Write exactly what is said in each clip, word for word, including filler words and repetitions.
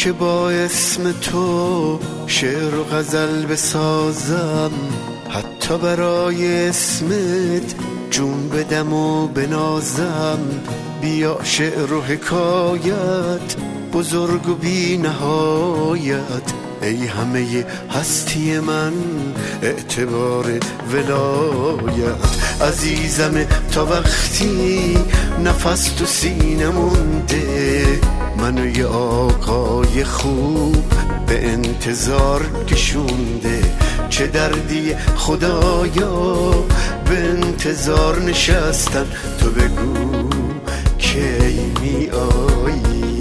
که با اسم تو شعر و غزل بسازم، حتی برای اسمت جون بدم و بنازم. بیا شعر و حکایت بزرگ و بی نهایت، ای همه هستی من اعتبار ولایت. عزیزم تا وقتی نفس تو سینه مونده، منو یه آقای خوب به انتظار کشونده. چه دردی خدایا به انتظار نشستن، تو بگو کی می آیی.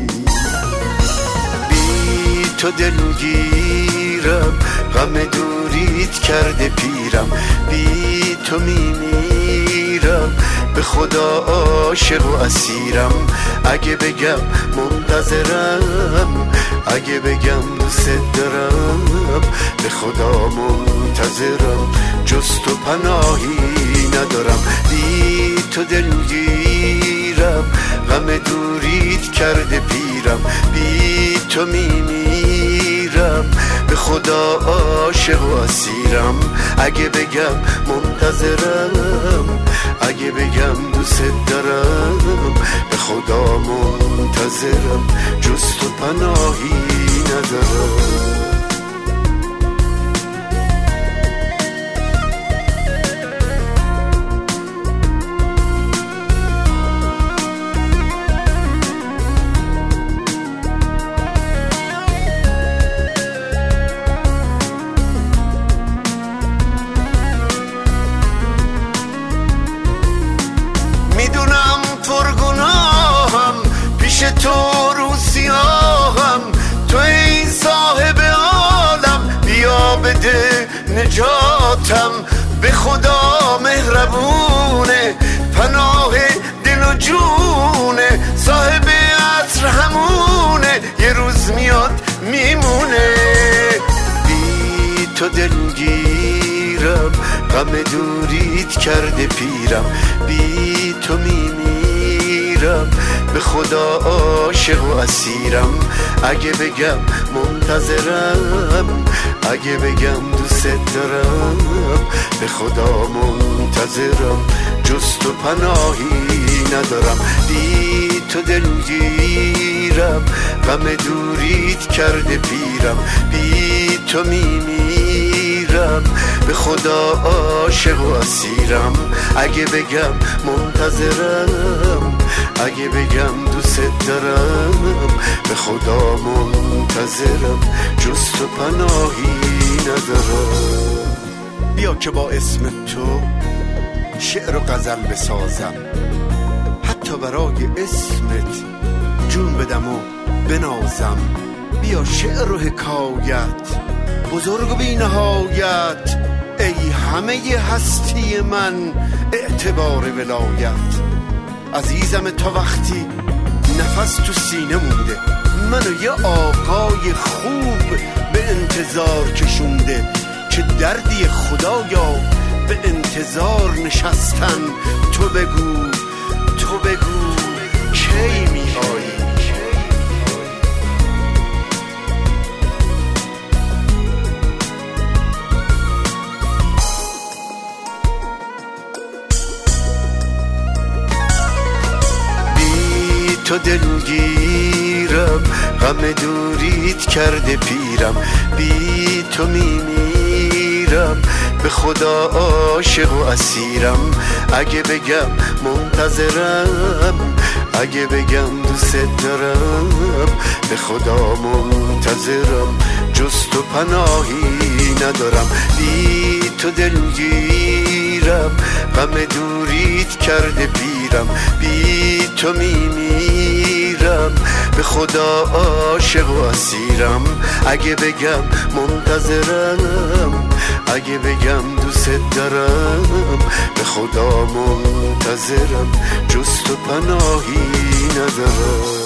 بی تو دلگیرم، غم دوریت کرده پیرم. بی تو می میرم، به خدا عاشق و اسیرم. اگه بگم منتظرم، اگه بگم دوست دارم، به خدا منتظرم، جز تو پناهی ندارم. بی تو دلگیرم، غم دوریت کرده پیرم. بی تو می میرم، به خدا عاشق و اسیرم. اگه بگم منتظرم، اگه بگم دوست دارم، به خدا منتظرم، جز تو پناهی ندارم. میدونم پرگناهم، پیش تو روسیاهم. تو ای صاحب عالم، بیا بده نجاتم. به خدا مهربونه، پناه دل و جونه. صاحب عصر همونه، یه روز میاد میمونه. بی تو دلگیرم، غم دوریت کرده پیرم. بی تو می میرم، به خدا عاشق و اسیرم. اگه بگم منتظرم، اگه بگم دوست دارم، به خدا منتظرم، جز تو پناهی ندارم. بی تو دلگیرم، غم دوریت کرده پیرم. بی تو می میرم، به خدا عاشق و اسیرم. اگه بگم منتظرم، اگه بگم دوست دارم، به خدا منتظرم، جز تو پناهی ندارم. بیا که با اسم تو شعر و غزل بسازم، حتی برای اسمت جون بدم و بنازم. بیا شعر و حکایت بزرگ و بی نهایت، ای همه هستی من اعتبار ولایت. عزیزم تا وقتی نفس تو سینه مونده، منو یه آقای خوب به انتظار کشونده. چه دردی خدایا به انتظار نشستن، تو بگو تو بگو کی می آیی. تو دلگیرم، غم دوریت کرده پیرم. بی تو می میرم، به خدا عاشق و اسیرم. اگه بگم منتظرم، اگه بگم دوست دارم، به خدا منتظرم، جز تو پناهی ندارم. بی تو دلگیرم، غم دوریت کرده پیرم. بی تو می میرم، به خدا عاشق و اسیرم. اگه بگم منتظرم، اگه بگم دوست دارم، به خدا منتظرم، جز تو پناهی ندارم.